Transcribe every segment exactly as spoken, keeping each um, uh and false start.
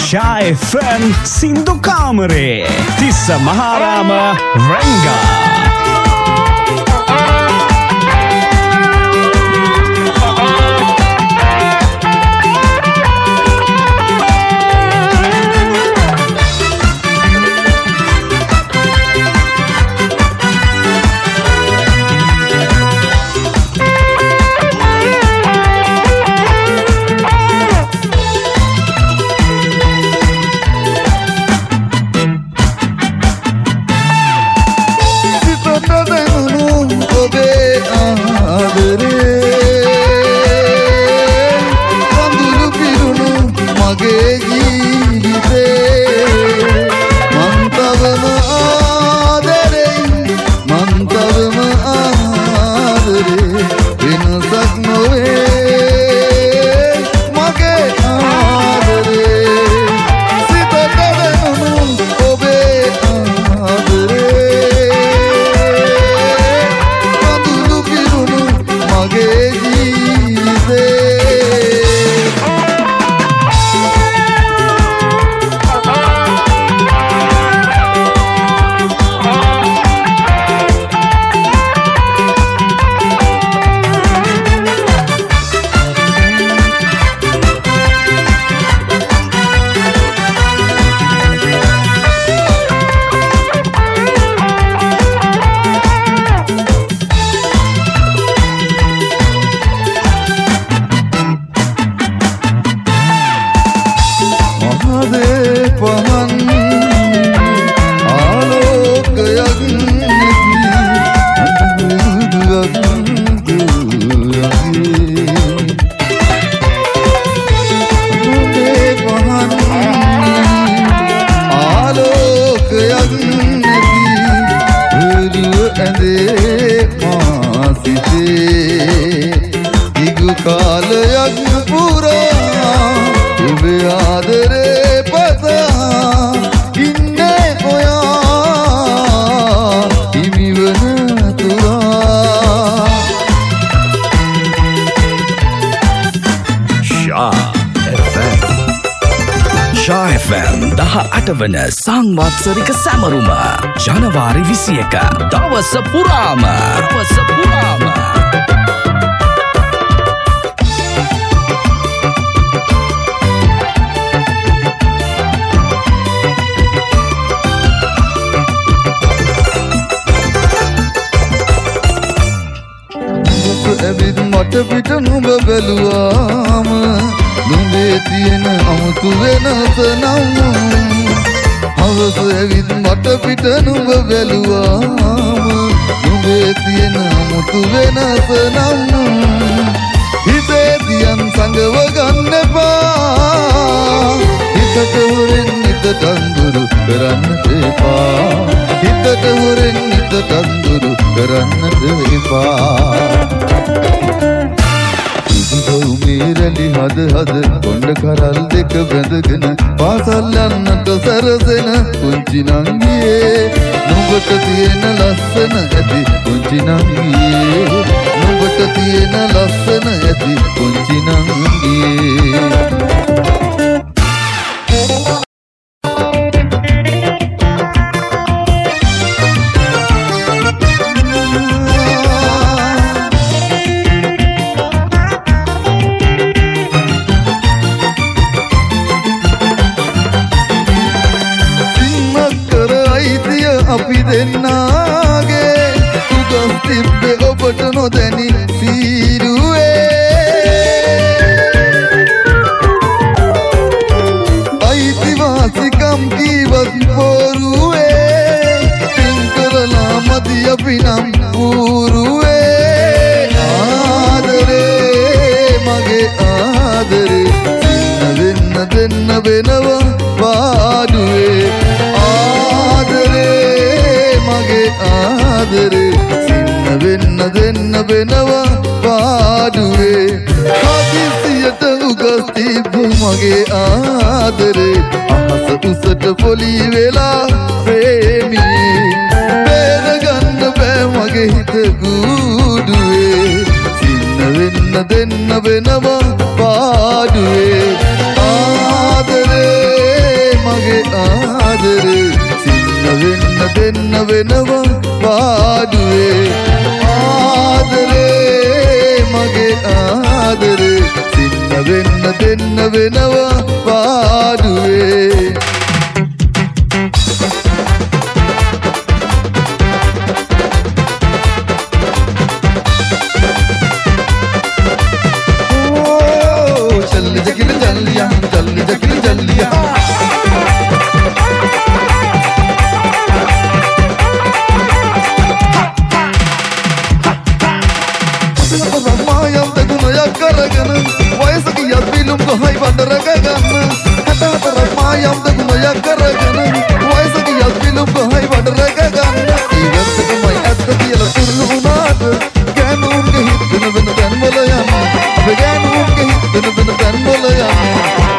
Sha F M Sindu Kamare Tissa Maharama Ranga අටවන සංවත්සරික සැමරුම ජනවාරි විසි එක දවස පුරාම දවස පුරාම ඇවිත් මට පිට නුඹ බැලුවාම නුඹේ තියෙන අමුතු වෙනස නම් හවස ඇවිත් මට පිට නුඹ බැලුවාම නුඹේ තියෙන අමුතු වෙනස නම් හිතේ තියන් සංගව ගන්න එපා හිතට හොරෙන් හිතට අඳුරු කරන්නට එපා හිතට හොරෙන් හිතට අඳුරු කරන්නට එපා මේරලි හද හද කොණ්ඩ කරල් දෙක බැඳගෙන පාසල් යන්නට සැරසෙන පුංචි නංගියේ නුඹට තියෙන ලස්සන ඇති පුංචි නංගියේ නුඹට තියෙන ලස්සන ඇති පුංචි නංගියේ අපි දෙන්නාගේ සුදස් තිබ්බේ ඔබට නොදැනි සීරුවේ අයිතිවාසිකම් කීවත් පොරුවේ පින් කරලා මදි අපි නම් ඌරුවේ ආදරේ මගේ ආදරේ සින්න වෙන්න දෙන්න වෙනවා පාඩුවේ ආදරේ මගේ ආදරේ සින්න වෙන්න දෙන්න වෙනවා පාඩුවේ හදිසියට උගස් තිබ්බ මගේ ආදරේ අහස උසට පොලි වෙලා ප්‍රේමී බේරගන්න බෑ මගේ හිත ගුඩුවේ සින්න වෙන්න දෙන්න වෙනවා පාඩුවේ ආදරේ වෙනවා පාඩුවේ ආදරේ මගේ ආදරේ සින්න වෙන්න දෙන්න වෙනවා පාඩුවේ चल जगिल जल्लिया चल जगिल जल्लिया Ramayam tegunoya karagana Vaisaki yadbilum ko hai bandaragana Hata hata ramayam tegunoya karagana Vaisaki yadbilum ko hai bandaragana Iwantaka mai atta kiyala turunata Ganu unge hittuna vena dan molayana Abe ganu unge hittuna vena dan molayana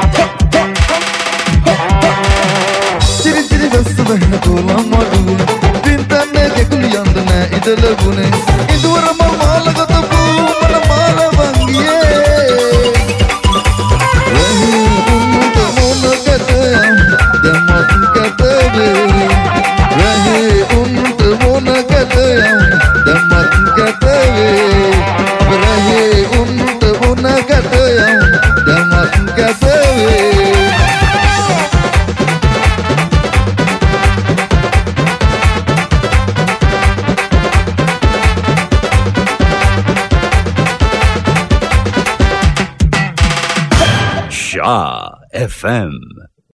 Chiri chiri vessa vena kola maduwe Dintane kekuli yandana idala gune Induvara malmala gata Shah F M